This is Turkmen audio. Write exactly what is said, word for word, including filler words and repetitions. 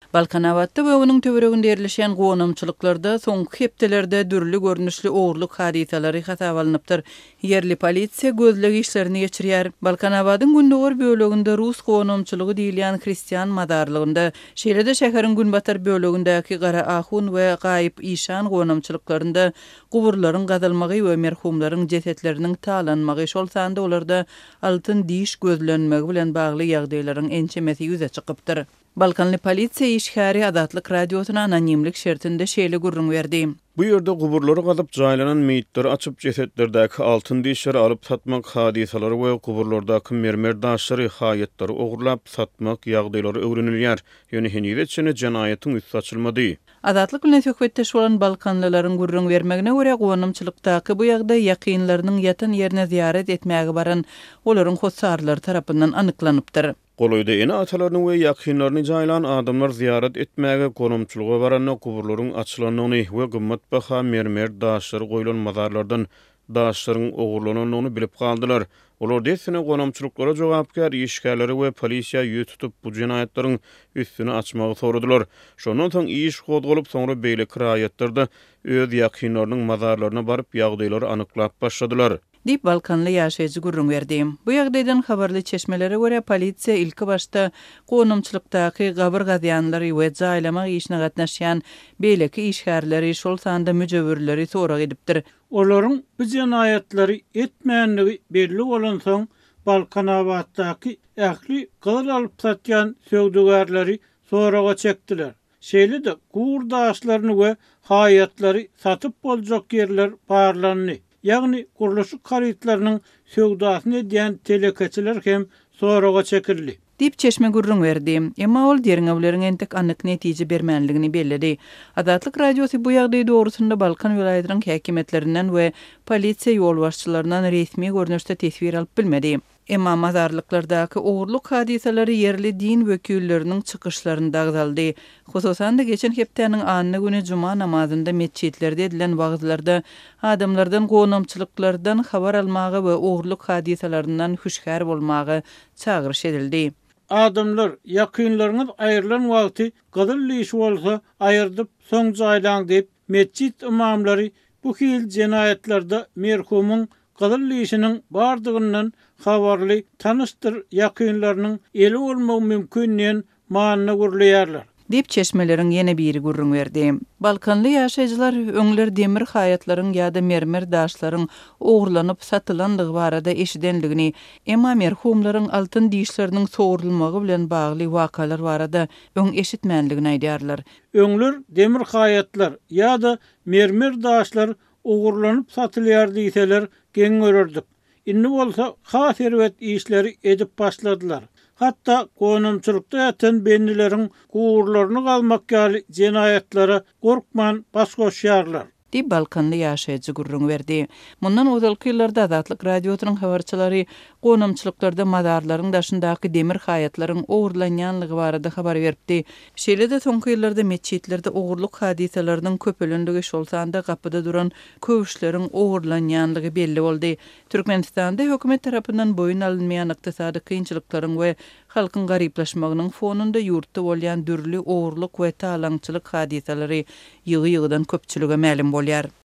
Balkanavatda we onun töwereginde yerleşen gownamçylyklarda soňky hepdelerde dürli görnüşli oğurluk hadisalary hasaba alınıpdyr. Yerli polisiýa gözlegi işlerini geçirýär. Balkanawadyň gündöwer böleginde Rus gownamçylygy diýilýän Hristiýan madarlygynda, şeýlede şäheriň günbatar bölegindäki Gara Ahun we Gaýyp İşan gownamçylyklarynda guburlaryň gazalmagy we merhumlaryň jesetleriniň talanmagy şol sanda olarda altyn diş gözlenmegi bilen bagly ýagdaýlaryň ençemesi ýüze çykypdyr. Balkanly polisiýa işgäri Adatlyk radiosyna anonimlik şertinde şeýle gurrun berdi. Bu ýerde guburlary gazyp jaýlanan meýitleri açyp jesetlerdäki altyn dişleri alyp satmak hadisalary we guburlardaky mermer daşlary haýatlary ogurlap satmak ýagdaýlary öwrenilýär. Ýöne henüýetçe jinayatyň üstü açylmady. Adatlyk bilen söhbetdeş bolan Balkanlylaryň gurrun bermegine görä gownamçylykdaky bu ýagdaý ýakynlarynyň ýatan ýerine ziyaret etmäge baran olaryň hossarlary tarapyndan anyklanypdyr. Goloyda ene atalaryny we ýakynlaryny jaýlan adamlar ziyaret etmäge gownamçylyga baranyň guburlaryň açylanyny we gymmat baha mermer daşlary goýulan mazarlardan daşlaryň ogurlananyny bilip kaldylar. Olar desine gownamçylyklara jogapkar işgärleri we polisiýa ýüz tutup bu jinayetlaryň üstüni açmagy soradylar. Şondan soň iş gozgalyp soňra beýle kiraýatlarda öz ýakynlarynyň mazarlaryna baryp ýagdaýlary anyklap başladylar. Dip Balkanly ýaşaýjy gurrun berdi. Bu ýagdaýdan habarly çeşmelere görä polisiýa ilki başda gownamçylykdaky gabyr gazýanlary we jaýlamak işine gatnaşýan beýleki işgärleri şol sanda müjewirleri sorak edipdir. Olaryň bu jinaýatlary etmänligi belli bolan soň Balkanawatdaky ähli galar alyp satýan söwdügärleri soraga çekdiler. Şeýle-de gurdaşlaryny we haýatlary satyp boljak ýerler barlandy. Ýagny guruluşyk haritlarynyň söwdasyny edýän telekeçiler hem soraga çekildi. Dip çeşme gurrun berdi. Emma ol derňewleriň entek anyk netije bermänligini belledi. Adatlyk radiosy bu ýagdaý dogrusynda Balkan welaýatynyň häkimetlerinden we polisiýa ýolbaşçylaryndan resmi görnüşde tesbir alyp bilmedi. Emma mazarlyklardaky ogurluk hadisalary yerli din wekilleriniň çykyşlarynda agzaldy. Hususan da geçen hepdeniň anyny güni juma namazynda mesçitlerde edilen wagtlarda adamlardan gownamçylyklardan habar almagy we ogurluk hadisalaryndan huşgär bolmagy çagyryş edildi. Adamlar ýakynlaryňyz aýrylan wagty gadyl iş bolsa aýyrdyp soň jaýlaň diýip mesçit imamlary bu hil jinayetlarda merhumyň gadyl işiniň bardygyndan habarly tanışdyr ýakynlarynyň eli bolmagy mümkinliğin manyny gurulýarlar. Dip çeşmeleriň ýene biri gurrun berdi. Balkanly ýaşaýjylar öňler demir haýatlaryň ýa-da mermer daşlaryň ogurlanyp satylandygy barada eşidenligini, emma merhumlaryň altyn dişleriniň soğurulmagy bilen bagly wakalar barada öň eşitmänligini aýdýarlar. Öňler demir haýatlar ýa-da mermer daşlar ogurlanyp satylýar diýseler geň görürdik. Inni bolsa has serwet işleri edip başladylar. Hatta gownamçylykda ýatan benileriň gurularyny galmak ýaly jinayetlara gorkman baş goşýarlar. Dip Balkanly ýaşaýjy gurrun berdi. Mundan ozalky ýyllarda Adatlyk radiosynyň habarçylary gownamçylyklarda madarlaryň daşyndaky demir haýatlaryň ogurlanýanlygy barada habar beripdi. Şeýle-de soňky ýyllarda mesçitlerde ogurluk hadisalarynyň köpelendigi şol sanda gapyda duran köwüşleriň ogurlanýanlygy belli boldy. Türkmenistanda hökümet tarapyndan boyun alınmayan ykdysady kynçylyklaryň we halkyň garyplaşmagynyň fonunda ýurtda bolýan dürli ogurluk we talaňçylyk hadisalary ýygy-ýygydan köpçülüge ma'lum bolýar.